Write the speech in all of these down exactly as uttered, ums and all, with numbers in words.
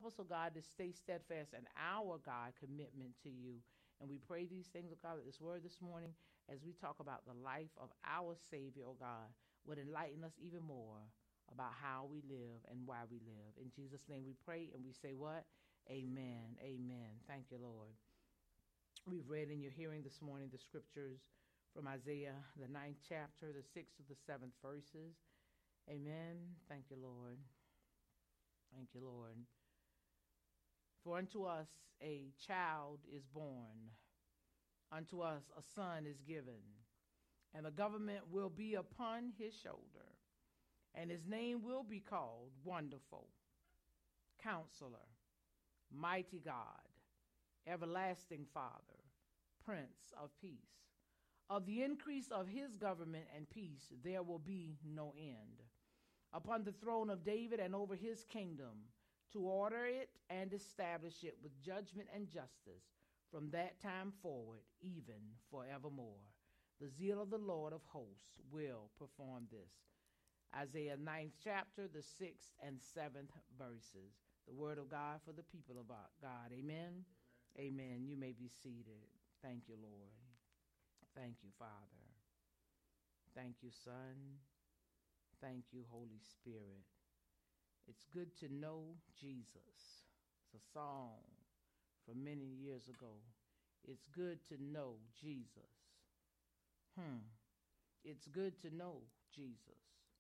us, oh God, to stay steadfast in our, God, commitment to you. And we pray these things, oh God, with this word this morning as we talk about the life of our Savior, oh God, would enlighten us even more about how we live and why we live. In Jesus' name we pray and we say what? Amen. Amen. Thank you, Lord. We've read in your hearing this morning the scriptures from Isaiah, the ninth chapter, the sixth to the seventh verses. Amen. Thank you, Lord. Thank you, Lord. For unto us a child is born, unto us a son is given, and the government will be upon his shoulder, and his name will be called Wonderful, Counselor, Mighty God, Everlasting Father, Prince of Peace. Of the increase of his government and peace there will be no end, upon the throne of David and over his kingdom, to order it and establish it with judgment and justice from that time forward, even forevermore. The zeal of the Lord of hosts will perform this. Isaiah ninth chapter, the sixth and seventh verses. The word of God for the people of God. Amen. Amen. Amen. You may be seated. Thank you, Lord. Thank you, Father. Thank you, Son. Thank you, Holy Spirit. It's good to know Jesus. It's a song from many years ago. It's good to know Jesus. Hmm. It's good to know Jesus.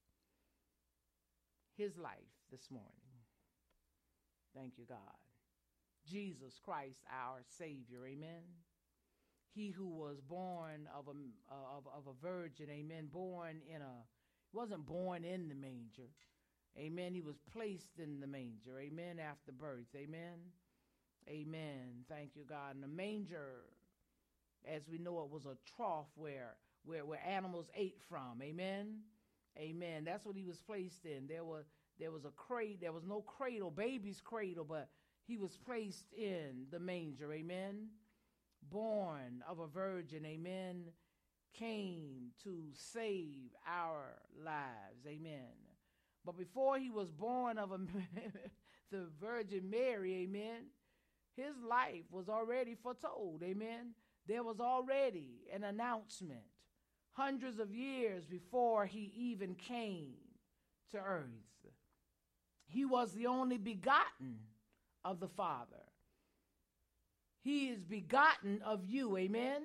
His life this morning. Thank you, God. Jesus Christ, our Savior. Amen. He who was born of a, of, of a virgin. Amen. Born in a, he wasn't born in the manger. Amen. He was placed in the manger. Amen. After birth. Amen. Amen. Thank you, God. And the manger, as we know, it was a trough where, where, where animals ate from. Amen. Amen. That's what he was placed in. There was, there was a cradle. There was no cradle, baby's cradle, but he was placed in the manger. Amen. Born of a virgin. Amen. Came to save our lives. Amen. But before he was born of a, the Virgin Mary, amen, his life was already foretold, amen. There was already an announcement hundreds of years before he even came to earth. He was the only begotten of the Father. He is begotten of you, amen.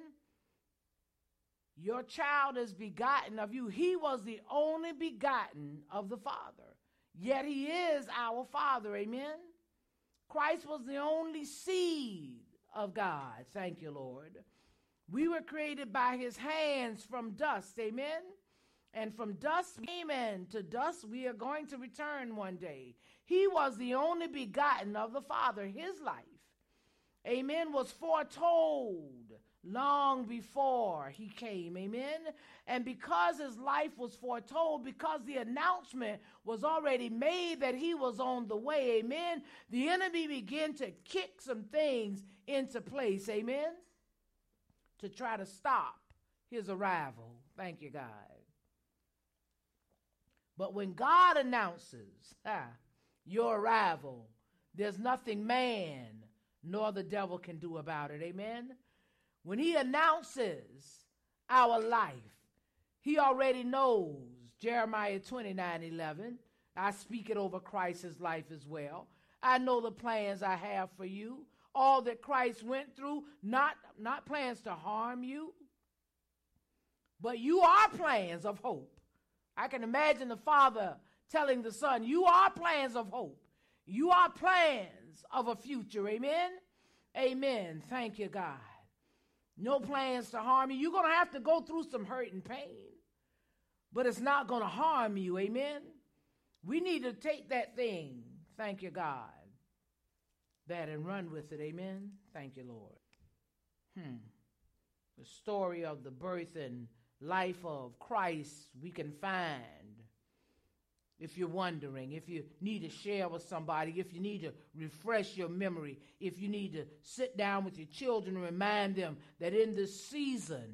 Your child is begotten of you. He was the only begotten of the Father. Yet he is our Father. Amen. Christ was the only seed of God. Thank you, Lord. We were created by his hands from dust. Amen. And from dust, amen, to dust we are going to return one day. He was the only begotten of the Father. His life, amen, was foretold long before he came, amen. And because his life was foretold, because the announcement was already made that he was on the way, amen, the enemy began to kick some things into place, amen, to try to stop his arrival. Thank you, God. But when God announces ah, your arrival, there's nothing man nor the devil can do about it, amen. When he announces our life, he already knows. Jeremiah twenty-nine eleven. I speak it over Christ's life as well. I know the plans I have for you. All that Christ went through, not, not plans to harm you, but you are plans of hope. I can imagine the Father telling the Son, you are plans of hope. You are plans of a future. Amen? Amen. Thank you, God. No plans to harm you. You're going to have to go through some hurt and pain, but it's not going to harm you. Amen. We need to take that thing, thank you, God, that and run with it. Amen. Thank you, Lord. Hmm. The story of the birth and life of Christ we can find. If you're wondering, if you need to share with somebody, if you need to refresh your memory, if you need to sit down with your children and remind them that in this season,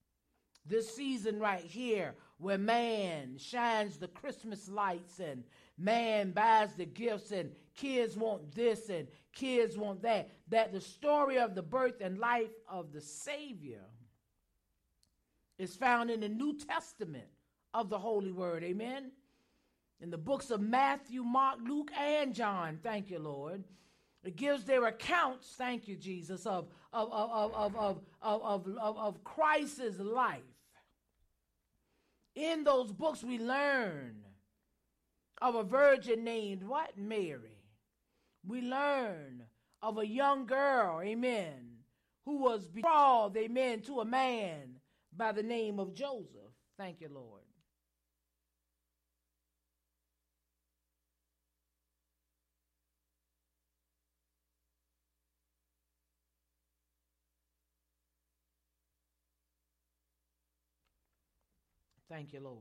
this season right here, where man shines the Christmas lights and man buys the gifts and kids want this and kids want that. That the story of the birth and life of the Savior is found in the New Testament of the Holy Word. Amen. In the books of Matthew, Mark, Luke, and John. Thank you, Lord. It gives their accounts, thank you, Jesus, of, of, of, of, of, of, of, of, of Christ's life. In those books we learn of a virgin named what? Mary. We learn of a young girl, amen, who was betrothed, amen, to a man by the name of Joseph. Thank you, Lord. Thank you, Lord.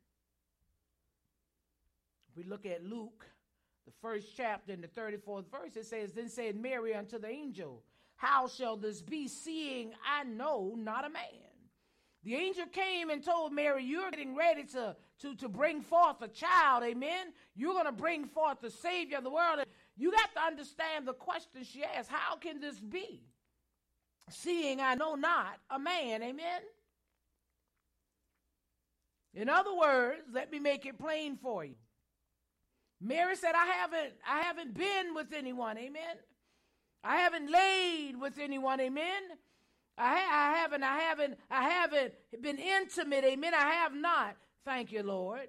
If we look at Luke, the first chapter in the thirty-fourth verse, it says, Then said Mary unto the angel, How shall this be, seeing I know not a man? The angel came and told Mary, you're getting ready to, to, to bring forth a child, amen? You're going to bring forth the Savior of the world. You got to understand the question she asked, how can this be, seeing I know not a man, amen? In other words, let me make it plain for you. Mary said, I haven't, I haven't been with anyone, amen. I haven't laid with anyone, amen. I, I haven't, I haven't, I haven't been intimate, amen. I have not, thank you, Lord.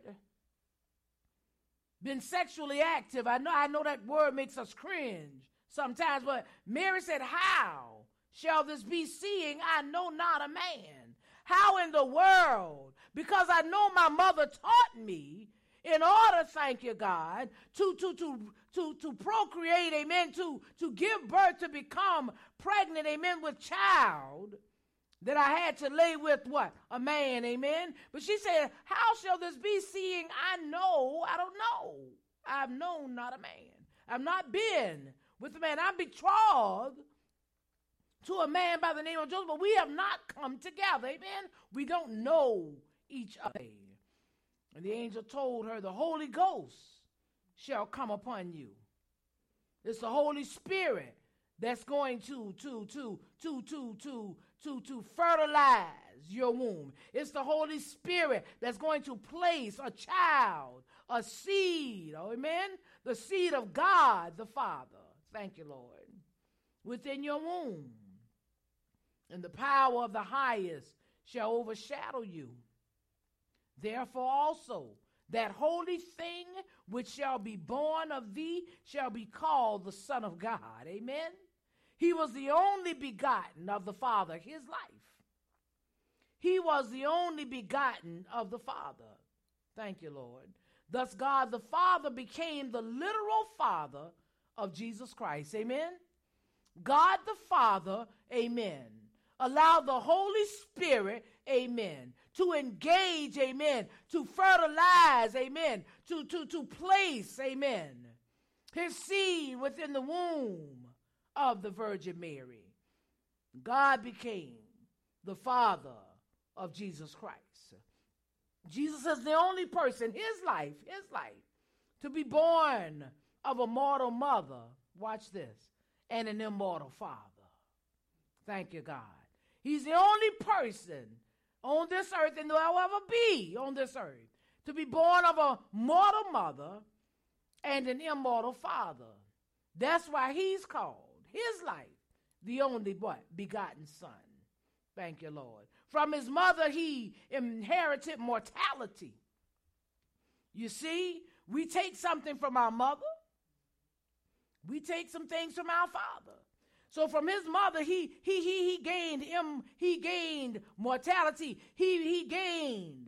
Been sexually active. I know, I know that word makes us cringe sometimes, but Mary said, how shall this be, seeing I know not a man? How in the world? Because I know my mother taught me in order, thank you, God, to, to, to, to, to procreate, amen, to, to give birth, to become pregnant, amen, with child, that I had to lay with what? A man, amen. But she said, how shall this be, seeing I know, I don't know. I've known not a man. I've not been with a man. I'm betrothed to a man by the name of Joseph, but we have not come together, amen. We don't know each other. And the angel told her, the Holy Ghost shall come upon you. It's the Holy Spirit that's going to, to, to, to, to, to, to, to fertilize your womb. It's the Holy Spirit that's going to place a child, a seed, oh, amen, the seed of God the Father, thank you, Lord, within your womb. And the power of the highest shall overshadow you. Therefore also, that holy thing which shall be born of thee shall be called the Son of God. Amen. He was the only begotten of the Father, his life. He was the only begotten of the Father. Thank you, Lord. Thus God the Father became the literal Father of Jesus Christ. Amen. God the Father, amen, allow the Holy Spirit, amen, to engage, amen, to fertilize, amen, to, to, to place, amen, his seed within the womb of the Virgin Mary. God became the Father of Jesus Christ. Jesus is the only person, his life, his life, to be born of a mortal mother, watch this, and an immortal Father. Thank you, God. He's the only person on this earth, and there will ever be on this earth, to be born of a mortal mother and an immortal Father. That's why he's called, his life, the only what? Begotten Son. Thank you, Lord. From his mother, he inherited mortality. You see, we take something from our mother. We take some things from our father. So from his mother, he he he he gained him, he gained mortality. He he gained,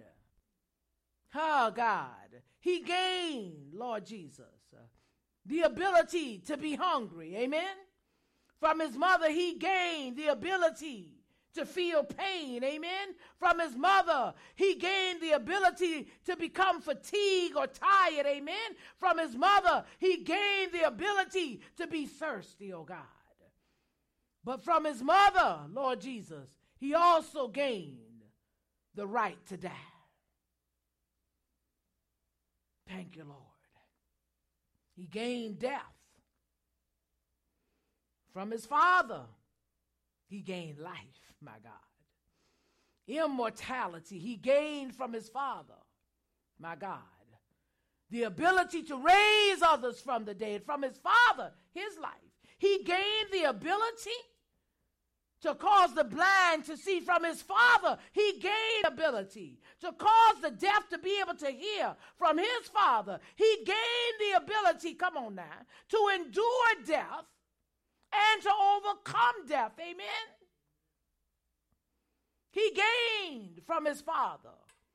oh God, he gained, Lord Jesus, the ability to be hungry. Amen. From his mother, he gained the ability to feel pain. Amen. From his mother, he gained the ability to become fatigued or tired. Amen. From his mother, he gained the ability to be thirsty, oh God. But from his mother, Lord Jesus, he also gained the right to die. Thank you, Lord. He gained death. From his Father, he gained life, my God. Immortality, he gained from his Father, my God. The ability to raise others from the dead, from his Father, his life. He gained the ability to cause the blind to see from his Father. He gained ability to cause the deaf to be able to hear from his Father. He gained the ability, come on now, to endure death and to overcome death. Amen. He gained from his Father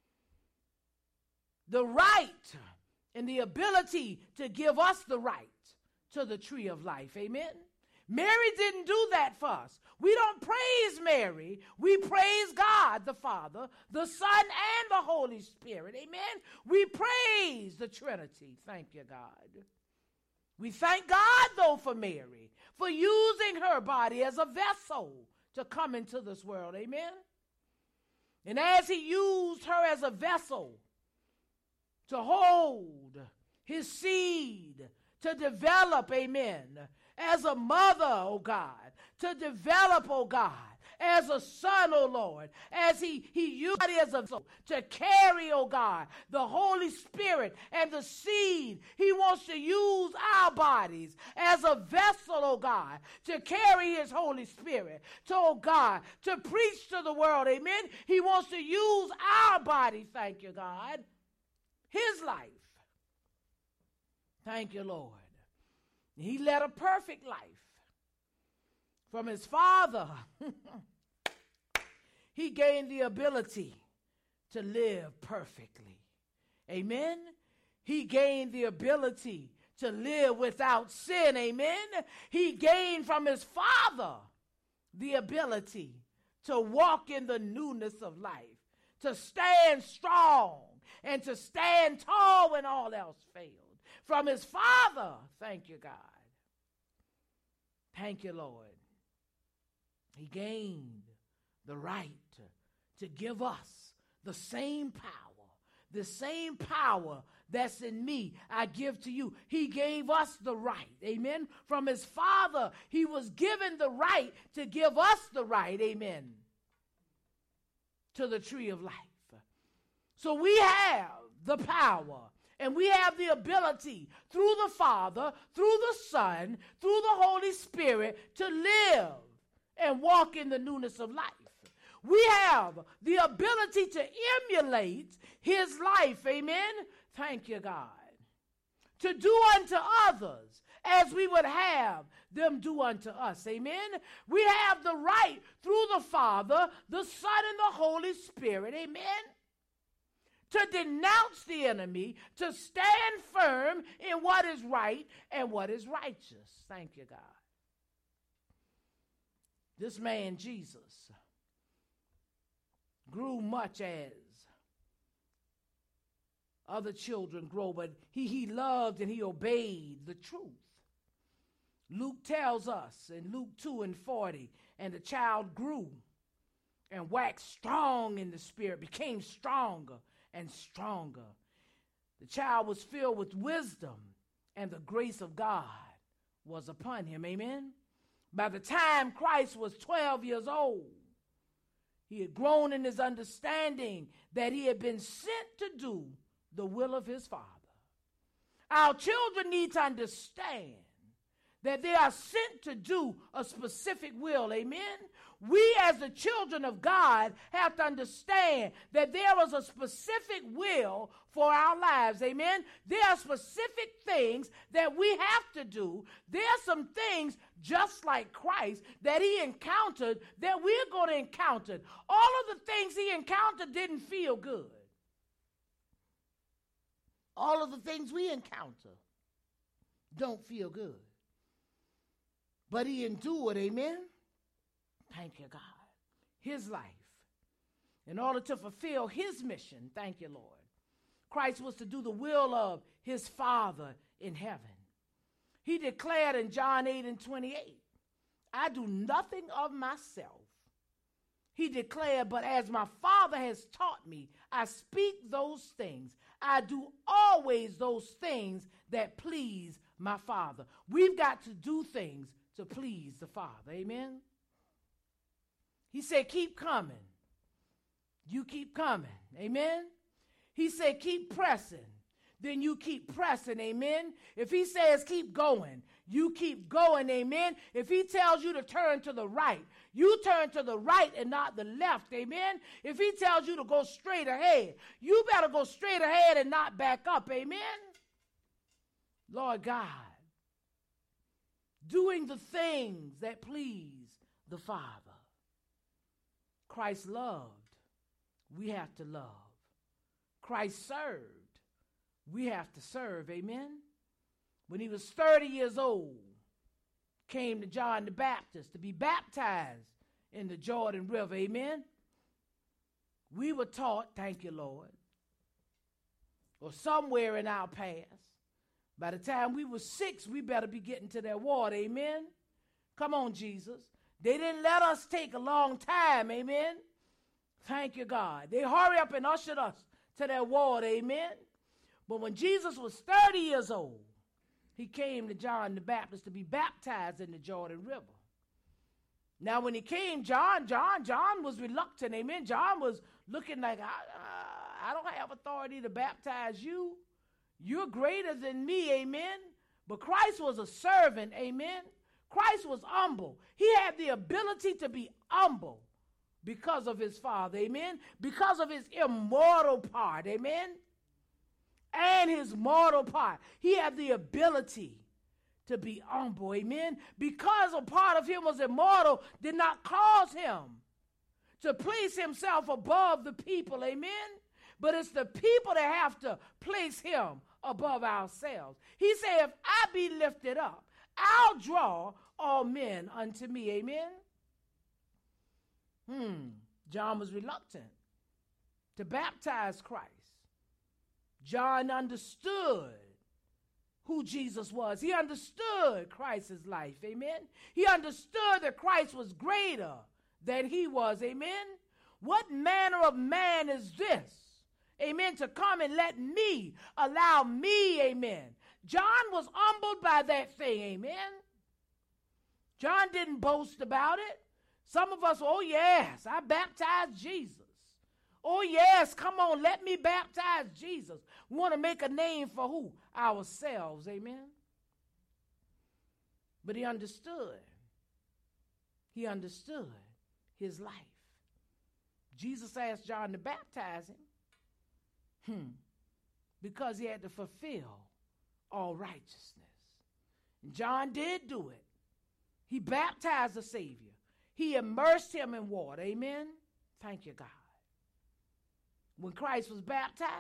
the right and the ability to give us the right to the tree of life. Amen. Mary didn't do that for us. We don't praise Mary. We praise God, the Father, the Son, and the Holy Spirit. Amen. We praise the Trinity. Thank you, God. We thank God, though, for Mary, for using her body as a vessel to come into this world. Amen. And as he used her as a vessel to hold his seed, to develop, amen, as a mother, oh God, to develop, oh God, as a son, oh Lord, as he, he used it as a vessel to carry, oh God, the Holy Spirit and the seed. He wants to use our bodies as a vessel, oh God, to carry his Holy Spirit, to, oh God, to preach to the world, amen. He wants to use our body, thank you, God, his life. Thank you, Lord. He led a perfect life from his Father. He gained the ability to live perfectly. Amen. He gained the ability to live without sin. Amen. He gained from his Father the ability to walk in the newness of life, to stand strong and to stand tall when all else failed. From his Father, thank you, God. Thank you, Lord. He gained the right to give us the same power, the same power that's in me, I give to you. He gave us the right, amen. From his Father, he was given the right to give us the right, amen, to the tree of life. So we have the power and we have the ability through the Father, through the Son, through the Holy Spirit to live and walk in the newness of life. We have the ability to emulate his life, amen. Thank you, God. To do unto others as we would have them do unto us, amen. We have the right through the Father, the Son, and the Holy Spirit, amen, to denounce the enemy, to stand firm in what is right and what is righteous. Thank you, God. This man, Jesus, grew much as other children grow, but he, he loved and he obeyed the truth. Luke tells us in Luke two and forty, and the child grew and waxed strong in the spirit, became stronger and stronger. The child was filled with wisdom, and the grace of God was upon him. Amen. By the time Christ was twelve years old, he had grown in his understanding that he had been sent to do the will of his Father. Our children need to understand that they are sent to do a specific will. Amen. We as the children of God have to understand that there is a specific will for our lives. Amen. There are specific things that we have to do. There are some things just like Christ that he encountered that we're going to encounter. All of the things he encountered didn't feel good. All of the things we encounter don't feel good. But he endured, amen? Thank you, God. His life. In order to fulfill his mission, thank you, Lord. Christ was to do the will of his Father in heaven. He declared in John eight and twenty-eight, I do nothing of myself. He declared, but as my Father has taught me, I speak those things. I do always those things that please my Father. We've got to do things to please the Father. Amen. He said, keep coming. You keep coming. Amen. He said, keep pressing. Then you keep pressing. Amen. If he says keep going, you keep going. Amen. If he tells you to turn to the right, you turn to the right and not the left. Amen. If he tells you to go straight ahead, you better go straight ahead and not back up. Amen. Lord God, doing the things that please the Father. Christ loved. We have to love. Christ served. We have to serve. Amen. When he was thirty years old, came to John the Baptist to be baptized in the Jordan River. Amen. We were taught, thank you, Lord, or somewhere in our past, by the time we were six, we better be getting to that water. Amen. Come on, Jesus. They didn't let us take a long time. Amen. Thank you, God. They hurry up and ushered us to that water. Amen. But when Jesus was thirty years old, he came to John the Baptist to be baptized in the Jordan River. Now, when he came, John, John, John was reluctant. Amen. John was looking like, I, uh, I don't have authority to baptize you. You're greater than me. Amen. But Christ was a servant. Amen. Christ was humble. He had the ability to be humble because of his Father. Amen. Because of his immortal part. Amen. And his mortal part. He had the ability to be humble. Amen. Because a part of him was immortal did not cause him to place himself above the people. Amen. But it's the people that have to place him above ourselves. He said, if I be lifted up, I'll draw all men unto me. Amen. Hmm. John was reluctant to baptize Christ. John understood who Jesus was. He understood Christ's life. Amen. He understood that Christ was greater than he was. Amen. What manner of man is this? Amen. To come and let me, allow me. Amen. John was humbled by that thing. Amen. John didn't boast about it. Some of us, oh yes, I baptized Jesus. Oh yes, come on, let me baptize Jesus. We want to make a name for who? Ourselves. Amen. But he understood. He understood his life. Jesus asked John to baptize him. Hmm. Because he had to fulfill all righteousness. And John did do it. He baptized the Savior. He immersed him in water. Amen. Thank you, God. When Christ was baptized,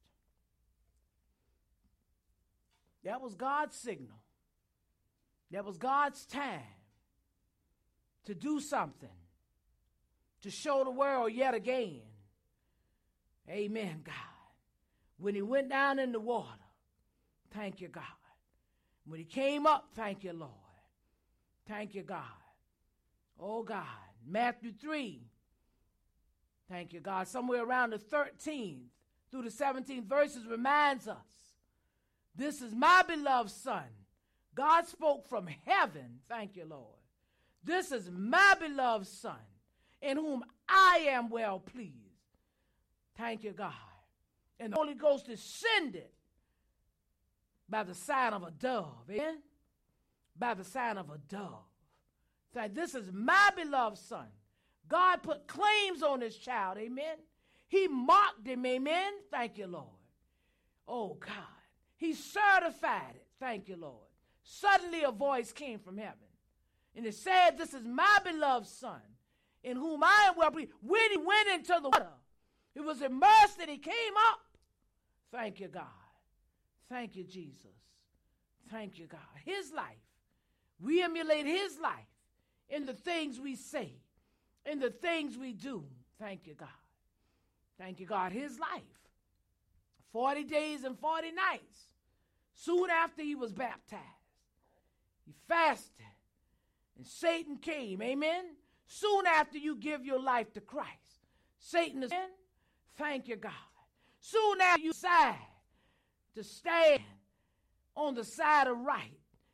that was God's signal. That was God's time to do something, to show the world yet again. Amen, God. When he went down in the water, thank you, God. When he came up, thank you, Lord. Thank you, God. Oh, God. Matthew three. Thank you, God. Somewhere around the thirteenth through the seventeenth verses reminds us, this is my beloved Son. God spoke from heaven. Thank you, Lord. This is my beloved Son, in whom I am well pleased. Thank you, God. And the Holy Ghost descended by the sign of a dove. Amen? By the sign of a dove. Say, this is my beloved Son. God put claims on his child. Amen? He marked him. Amen? Thank you, Lord. Oh, God. He certified it. Thank you, Lord. Suddenly a voice came from heaven. And it said, this is my beloved Son, in whom I am well pleased. When he went into the water, it was immersed and he came up. Thank you, God. Thank you, Jesus. Thank you, God. His life. We emulate his life in the things we say, in the things we do. Thank you, God. Thank you, God. His life. forty days and forty nights. Soon after he was baptized, he fasted, and Satan came. Amen? Soon after you give your life to Christ, Satan is in. Thank you, God. Soon after you decide to stand on the side of right,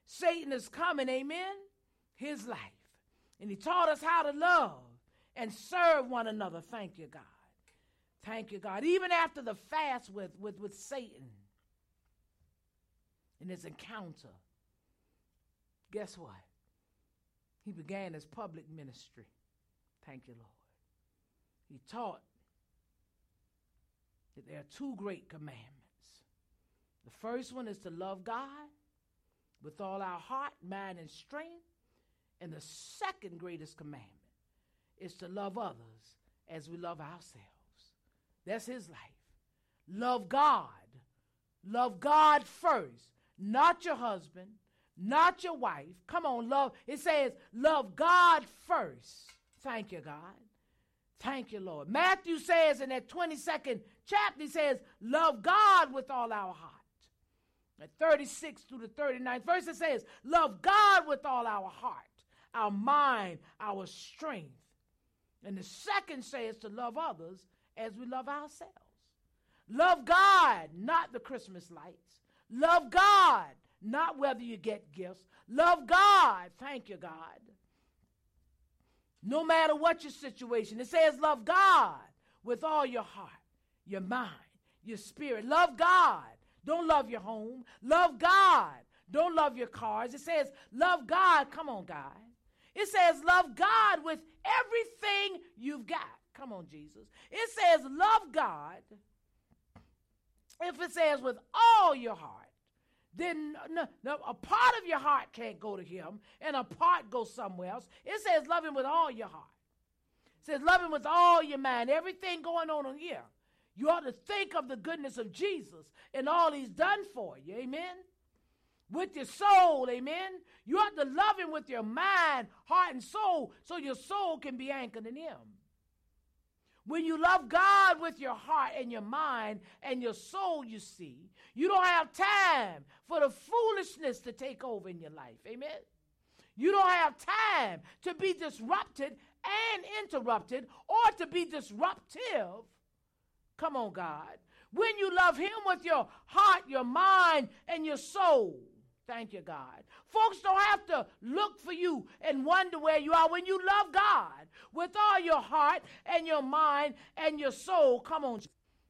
Satan is coming, amen, his life. And he taught us how to love and serve one another. Thank you, God. Thank you, God. Even after the fast with, with, with Satan in his encounter, guess what? He began his public ministry. Thank you, Lord. He taught that there are two great commandments. The first one is to love God with all our heart, mind, and strength. And the second greatest commandment is to love others as we love ourselves. That's his life. Love God. Love God first, not your husband, not your wife. Come on, love. It says love God first. Thank you, God. Thank you, Lord. Matthew says in that twenty-second chapter, he says, love God with all our heart. At thirty-six through the thirty-ninth verse, it says, love God with all our heart, our mind, our strength. And the second says to love others as we love ourselves. Love God, not the Christmas lights. Love God, not whether you get gifts. Love God. Thank you, God. No matter what your situation. It says love God with all your heart, your mind, your spirit. Love God. Don't love your home. Love God. Don't love your cars. It says love God. Come on, God. It says love God with everything you've got. Come on, Jesus. It says love God. If it says with all your heart, then no, no, a part of your heart can't go to him and a part goes somewhere else. It says love him with all your heart. It says love him with all your mind. Everything going on in here. You ought to think of the goodness of Jesus and all he's done for you. Amen. With your soul. Amen. You ought to love him with your mind, heart, and soul so your soul can be anchored in him. When you love God with your heart and your mind and your soul, you see, you don't have time for the foolishness to take over in your life. Amen. You don't have time to be disrupted and interrupted or to be disruptive. Come on, God. When you love him with your heart, your mind, and your soul. Thank you, God. Folks don't have to look for you and wonder where you are when you love God with all your heart and your mind and your soul. Come on.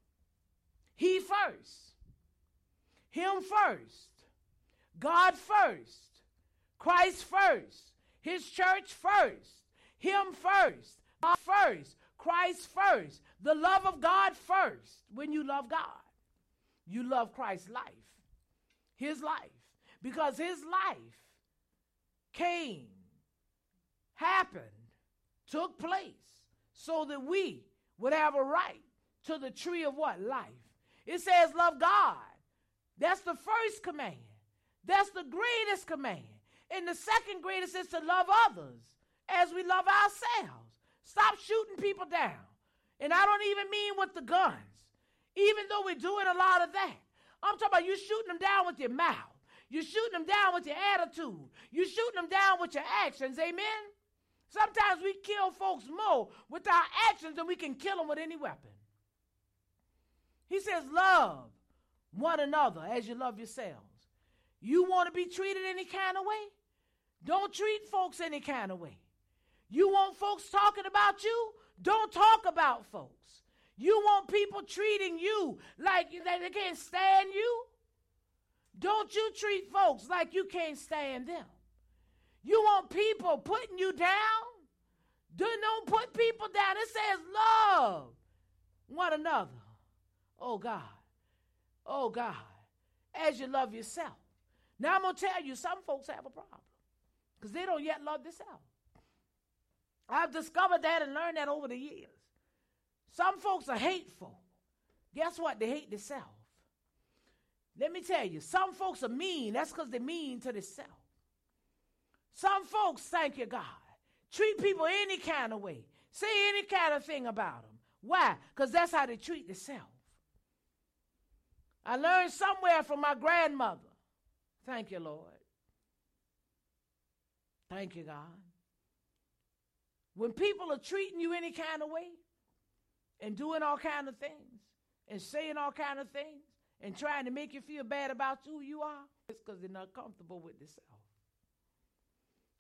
He first. Him first. God first. Christ first. His church first. Him first. God first. Christ first. The love of God first. When you love God, you love Christ's life. His life. Because his life came, happened, took place, so that we would have a right to the tree of what? Life. It says love God. That's the first command. That's the greatest command. And the second greatest is to love others as we love ourselves. Stop shooting people down. And I don't even mean with the guns, even though we're doing a lot of that. I'm talking about you shooting them down with your mouth. You're shooting them down with your attitude. You're shooting them down with your actions. Amen? Sometimes we kill folks more with our actions than we can kill them with any weapon. He says, love one another as you love yourselves. You want to be treated any kind of way? Don't treat folks any kind of way. You want folks talking about you? Don't talk about folks. You want people treating you like they can't stand you? Don't you treat folks like you can't stand them. You want people putting you down? Don't put people down. It says love one another. Oh, God. Oh, God. As you love yourself. Now, I'm going to tell you, some folks have a problem because they don't yet love themselves. I've discovered that and learned that over the years. Some folks are hateful. Guess what? They hate themselves. Let me tell you, some folks are mean. That's because they're mean to themselves. Some folks, thank you, God, treat people any kind of way. Say any kind of thing about them. Why? Because that's how they treat themselves. I learned somewhere from my grandmother. Thank you, Lord. Thank you, God. When people are treating you any kind of way and doing all kind of things and saying all kind of things and trying to make you feel bad about who you are, it's because they're not comfortable with themselves.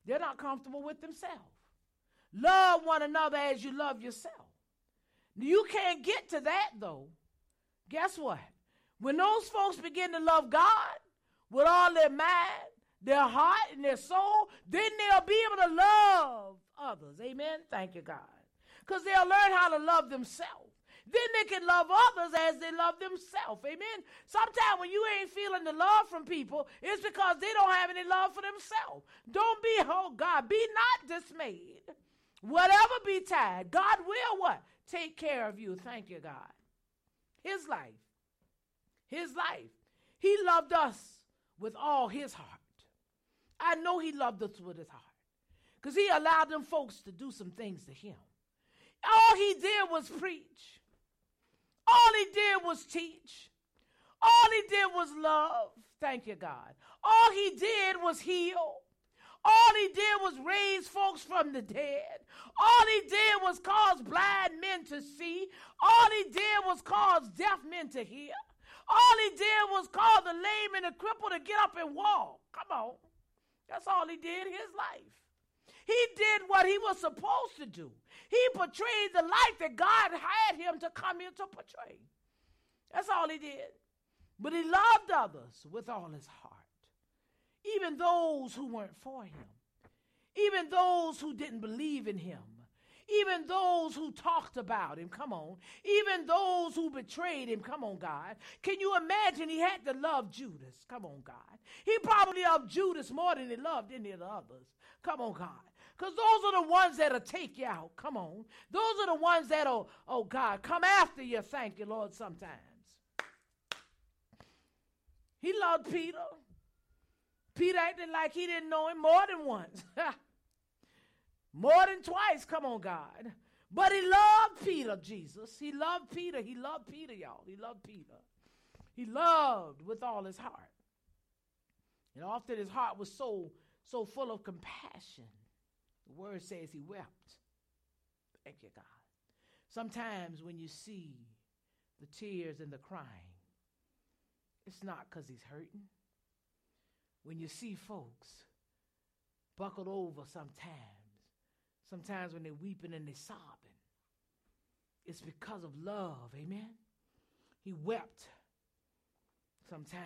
They're not comfortable with themselves. Love one another as you love yourself. You can't get to that, though. Guess what? When those folks begin to love God with all their mind, their heart, and their soul, then they'll be able to love others. Amen? Thank you, God. Because they'll learn how to love themselves. Then they can love others as they love themselves. Amen? Sometimes when you ain't feeling the love from people, it's because they don't have any love for themselves. Don't be, oh God, be not dismayed. Whatever betide, God will what? Take care of you. Thank you, God. His life. His life. He loved us with all his heart. I know he loved us with his heart. Because he allowed them folks to do some things to him. All he did was preach. All he did was teach. All he did was love. Thank you, God. All he did was heal. All he did was raise folks from the dead. All he did was cause blind men to see. All he did was cause deaf men to hear. All he did was cause the lame and the crippled to get up and walk. Come on. That's all he did in his life. He did what he was supposed to do. He portrayed the life that God had him to come here to portray. That's all he did. But he loved others with all his heart. Even those who weren't for him. Even those who didn't believe in him. Even those who talked about him. Come on. Even those who betrayed him. Come on, God. Can you imagine he had to love Judas? Come on, God. He probably loved Judas more than he loved any of the others. Come on, God. Because those are the ones that'll take you out. Come on. Those are the ones that'll, oh God, come after you. Thank you, Lord, sometimes. He loved Peter. Peter acted like he didn't know him more than once. More than twice. Come on, God. But he loved Peter, Jesus. He loved Peter. He loved Peter, y'all. He loved Peter. He loved with all his heart. And often his heart was so, so full of compassion. The word says he wept. Thank you, God. Sometimes when you see the tears and the crying, it's not because he's hurting. When you see folks buckled over sometimes, sometimes when they're weeping and they're sobbing, it's because of love, amen? He wept sometimes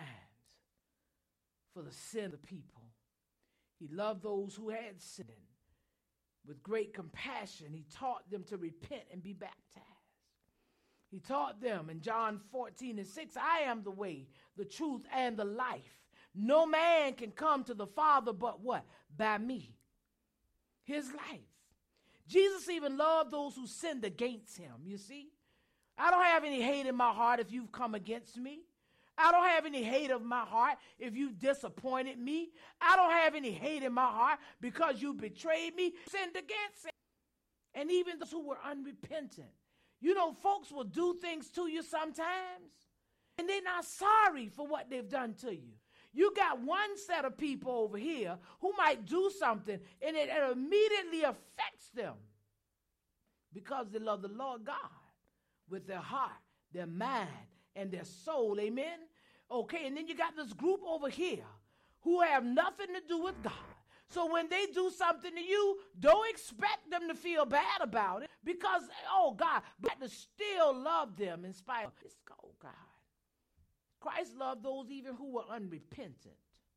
for the sin of the people. He loved those who had sinned. With great compassion, he taught them to repent and be baptized. He taught them in John fourteen and six, I am the way, the truth, and the life. No man can come to the Father but what? By me. His life. Jesus even loved those who sinned against him, you see. I don't have any hate in my heart if you've come against me. I don't have any hate of my heart if you disappointed me. I don't have any hate in my heart because you betrayed me, sinned against him. And even those who were unrepentant. You know, folks will do things to you sometimes, and they're not sorry for what they've done to you. You got one set of people over here who might do something, and it, it immediately affects them because they love the Lord God with their heart, their mind, and their soul. Amen? Okay, and then you got this group over here who have nothing to do with God. So when they do something to you, don't expect them to feel bad about it because, oh, God, but to still love them in spite of this. Oh, God. Christ loved those even who were unrepentant.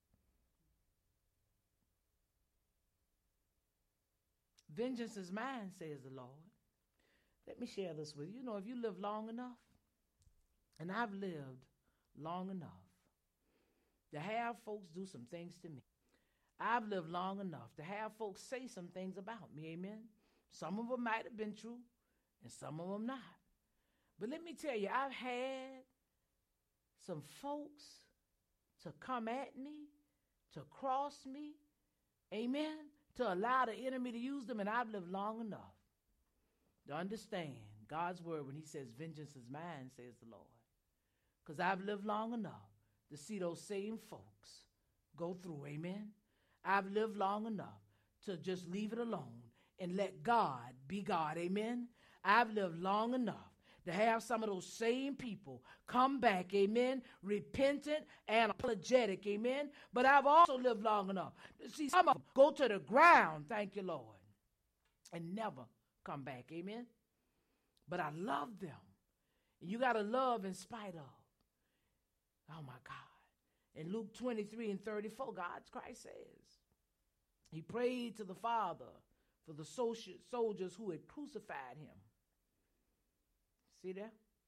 Vengeance is mine, says the Lord. Let me share this with you. You know, if you live long enough, and I've lived long enough to have folks do some things to me. I've lived long enough to have folks say some things about me, amen? Some of them might have been true, and some of them not. But let me tell you, I've had some folks to come at me, to cross me, amen, to allow the enemy to use them, and I've lived long enough to understand God's word when he says, vengeance is mine, says the Lord. Because I've lived long enough to see those same folks go through, amen? I've lived long enough to just leave it alone and let God be God, amen? I've lived long enough to have some of those same people come back, amen, repentant and apologetic, amen. But I've also lived long enough to see some of them go to the ground, thank you, Lord, and never come back, amen. But I love them. And you got to love in spite of. Oh, my God. In Luke twenty-three and thirty-four, God's Christ says, he prayed to the Father for the soldiers who had crucified him. See there?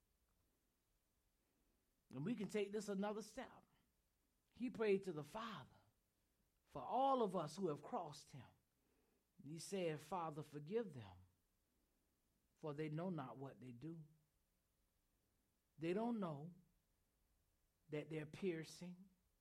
And we can take this another step. He prayed to the Father for all of us who have crossed him. He said, Father, forgive them, for they know not what they do. They don't know that they're piercing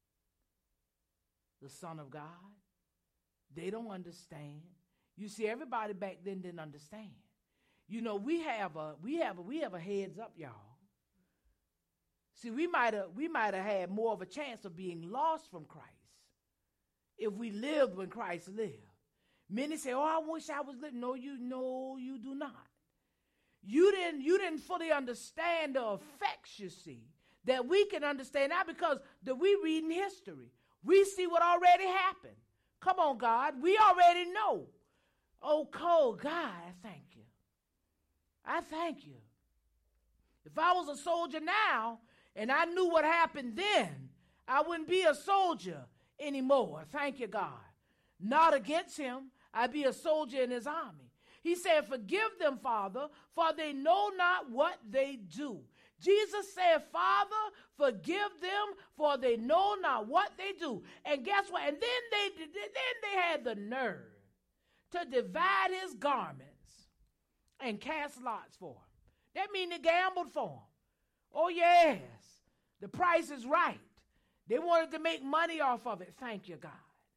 the Son of God. They don't understand. You see, everybody back then didn't understand. You know, we have a we have a we have a heads up, y'all. See, we might have we might have had more of a chance of being lost from Christ if we lived when Christ lived. Many say, "Oh, I wish I was living." No, you no, you do not. You didn't you didn't fully understand the effects, you see, that we can understand now because that we read in history. We see what already happened. Come on, God. We already know. Oh, cold God, I thank you. I thank you. If I was a soldier now and I knew what happened then, I wouldn't be a soldier anymore. Thank you, God. Not against him. I'd be a soldier in his army. He said, forgive them, Father, for they know not what they do. Jesus said, Father, forgive them, for they know not what they do. And guess what? And then they, then they had the nerve to divide his garments and cast lots for him. That means they gambled for him. Oh, yes, the price is right. They wanted to make money off of it. Thank you, God.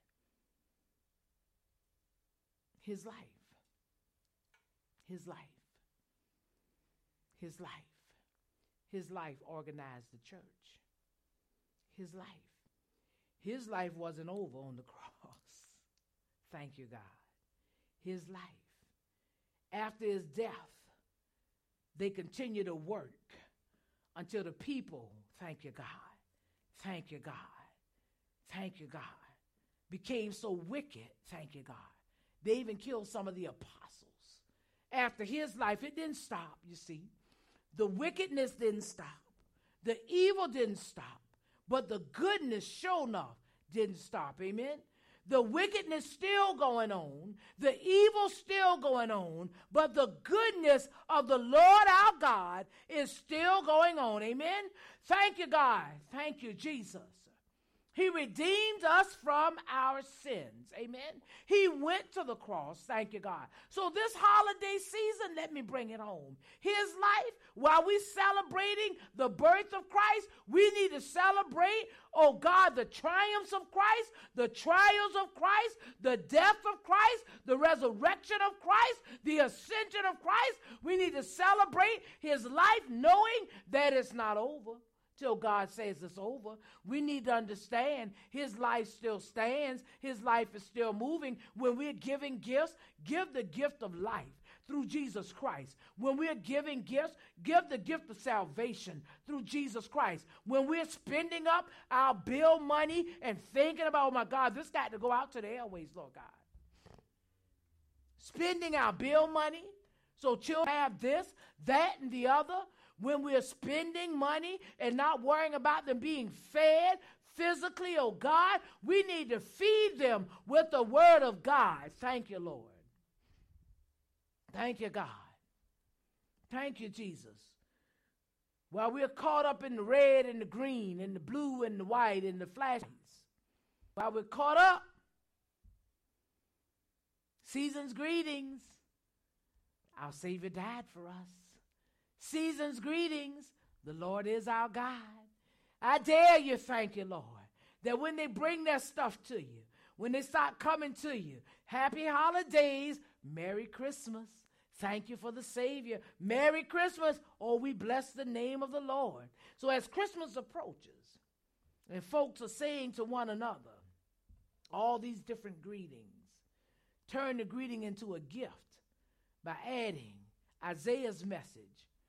His life. His life. His life. His life organized the church. His life. His life wasn't over on the cross. Thank you, God. His life. After his death, they continue to work until the people, thank you, God, thank you, God, thank you, God, became so wicked, thank you, God. They even killed some of the apostles. After his life, it didn't stop, you see. The wickedness didn't stop. The evil didn't stop. But the goodness, sure enough, didn't stop. Amen? The wickedness still going on. The evil still going on. But the goodness of the Lord our God is still going on. Amen? Thank you, God. Thank you, Jesus. He redeemed us from our sins. Amen. He went to the cross. Thank you, God. So this holiday season, let me bring it home. His life, while we're celebrating the birth of Christ, we need to celebrate, oh God, the triumphs of Christ, the trials of Christ, the death of Christ, the resurrection of Christ, the ascension of Christ. We need to celebrate his life knowing that it's not over till God says it's over. We need to understand his life still stands. His life is still moving. When we're giving gifts, give the gift of life through Jesus Christ. When we're giving gifts, give the gift of salvation through Jesus Christ. When we're spending up our bill money and thinking about, oh my God, this got to go out to the airways, Lord God. Spending our bill money so children have this, that, and the other. When we're spending money and not worrying about them being fed physically, oh God, we need to feed them with the word of God. Thank you, Lord. Thank you, God. Thank you, Jesus. While we're caught up in the red and the green and the blue and the white and the flashes, while we're caught up, season's greetings. Our Savior died for us. Season's greetings. The Lord is our God. I dare you, thank you, Lord, that when they bring their stuff to you, when they start coming to you, happy holidays, Merry Christmas. Thank you for the Savior. Merry Christmas. Oh, we bless the name of the Lord. So as Christmas approaches and folks are saying to one another all these different greetings, turn the greeting into a gift by adding Isaiah's message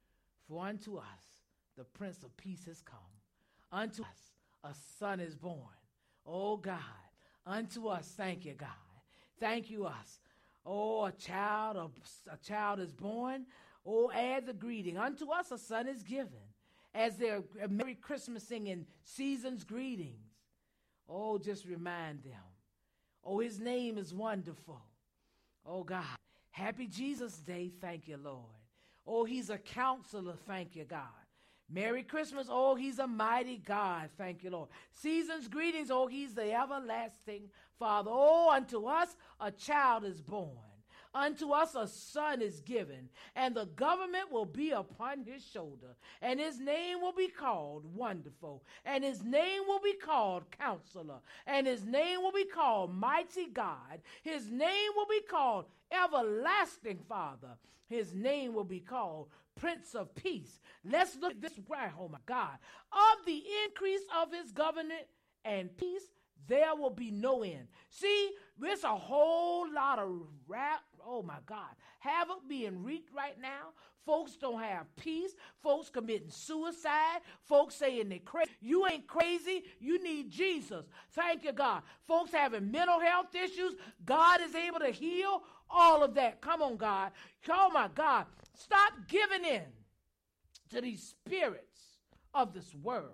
For unto us the Prince of Peace has come. Unto us a son is born. Oh God, unto us, thank you, God. Thank you, us. Oh, a child, a, a child is born. Oh, add the greeting. Unto us a son is given. As they're Merry Christmas singing season's greetings. Oh, just remind them. Oh, his name is wonderful. Oh, God. Happy Jesus Day. Thank you, Lord. Oh, he's a counselor. Thank you, God. Merry Christmas. Oh, he's a mighty God. Thank you, Lord. Season's greetings. Oh, he's the everlasting Father. Oh, unto us a child is born. Unto us a son is given, and the government will be upon his shoulder, and his name will be called Wonderful, and his name will be called Counselor, and his name will be called Mighty God. His name will be called Everlasting Father. His name will be called Prince of Peace. Let's look at this right, oh my God. Of the increase of his government and peace, there will be no end. See, there's a whole lot of rap, oh my God, havoc being wreaked right now. Folks don't have peace. Folks committing suicide. Folks saying they're crazy. You ain't crazy. You need Jesus. Thank you, God. Folks having mental health issues. God is able to heal all of that. Come on, God. Oh my God. Stop giving in to these spirits of this world.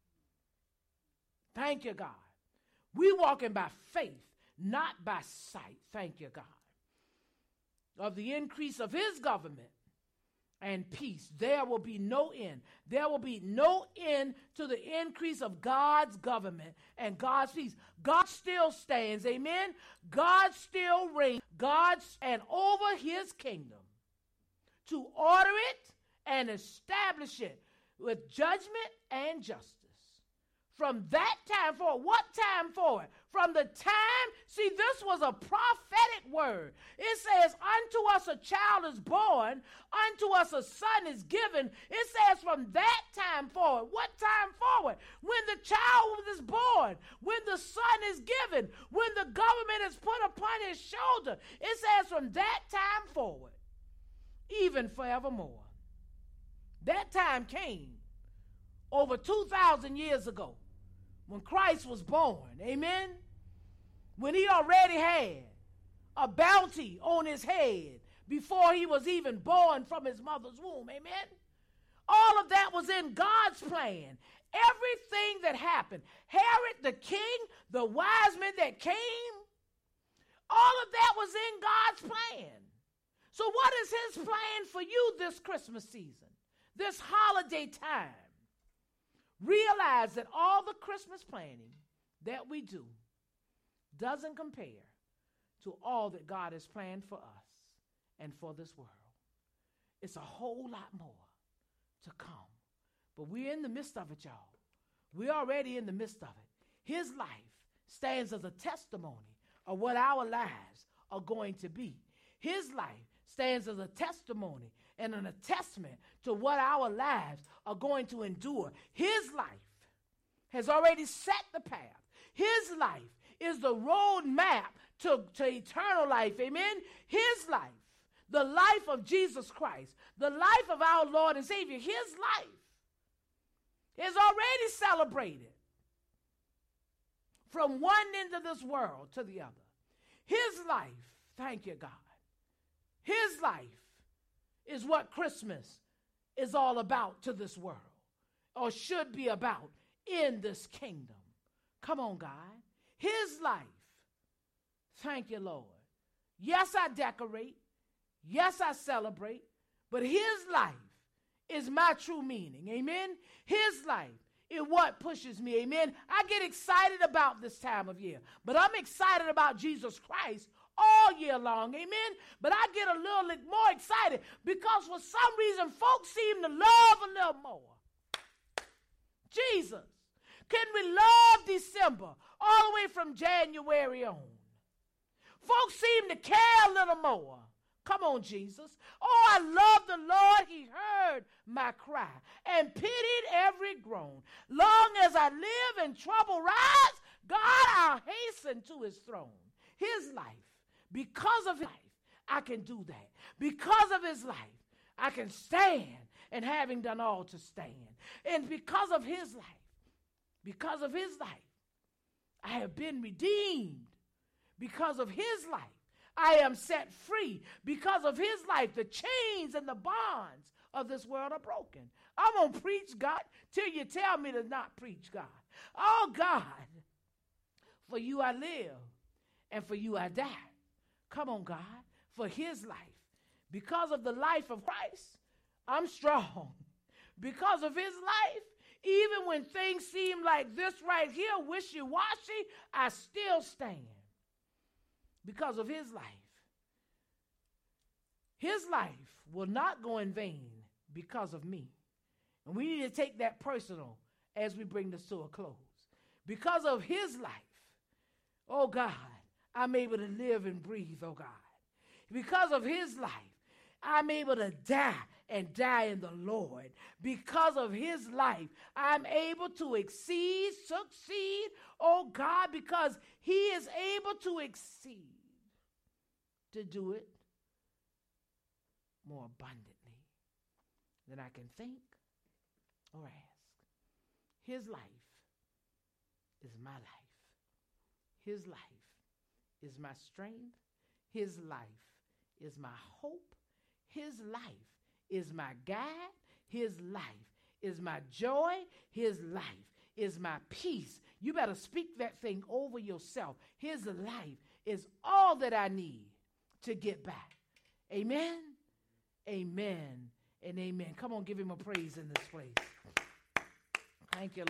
Thank you, God. We walking by faith, not by sight. Thank you, God. Of the increase of his government and peace, there will be no end. There will be no end to the increase of God's government and God's peace. God still stands, amen? God still reigns. God and over his kingdom to order it and establish it with judgment and justice. From that time forward, what time forward? From the time, see, this was a prophetic word. It says, unto us a child is born, unto us a son is given. It says from that time forward. What time forward? When the child is born, when the son is given, when the government is put upon his shoulder. It says from that time forward, even forevermore. That time came over two thousand years ago. When Christ was born, amen, when he already had a bounty on his head before he was even born from his mother's womb, amen, all of that was in God's plan. Everything that happened, Herod the king, the wise men that came, all of that was in God's plan. So what is his plan for you this Christmas season, this holiday time? Realize that all the Christmas planning that we do doesn't compare to all that God has planned for us and for this world. It's a whole lot more to come. But we're in the midst of it, y'all. We're already in the midst of it. His life stands as a testimony of what our lives are going to be. His life stands as a testimony and an attestment to what our lives are going to endure. His life has already set the path. His life is the road map to, to eternal life. Amen? His life, the life of Jesus Christ, the life of our Lord and Savior, his life is already celebrated from one end of this world to the other. His life, thank you, God, his life is what Christmas is all about to this world, or should be about in this kingdom. Come on, God. His life. Thank you, Lord. Yes, I decorate. Yes, I celebrate. But his life is my true meaning. Amen? His life is what pushes me. Amen? I get excited about this time of year. But I'm excited about Jesus Christ all year long, amen? But I get a little more excited because for some reason folks seem to love a little more Jesus. Can we love December all the way from January on? Folks seem to care a little more. Come on, Jesus. Oh, I love the Lord. He heard my cry and pitied every groan. Long as I live and trouble rise, God, I'll hasten to his throne. His life. Because of his life, I can do that. Because of his life, I can stand, and having done all to stand. And because of his life, because of his life, I have been redeemed. Because of his life, I am set free. Because of his life, the chains and the bonds of this world are broken. I'm going to preach, God, till you tell me to not preach, God. Oh, God, for you I live, and for you I die. Come on, God, for his life. Because of the life of Christ, I'm strong. Because of his life, even when things seem like this right here, wishy-washy, I still stand. Because of his life. His life will not go in vain because of me. And we need to take that personal as we bring this to a close. Because of his life, oh God, I'm able to live and breathe, oh God. Because of his life, I'm able to die and die in the Lord. Because of his life, I'm able to exceed, succeed, oh God, because he is able to exceed, to do it more abundantly than I can think or ask. His life is my life. His life is my strength. His life is my hope. His life is my guide. His life is my joy. His life is my peace. You better speak that thing over yourself. His life is all that I need to get back. Amen, amen, and amen. Come on, give him a praise in this place. Thank you,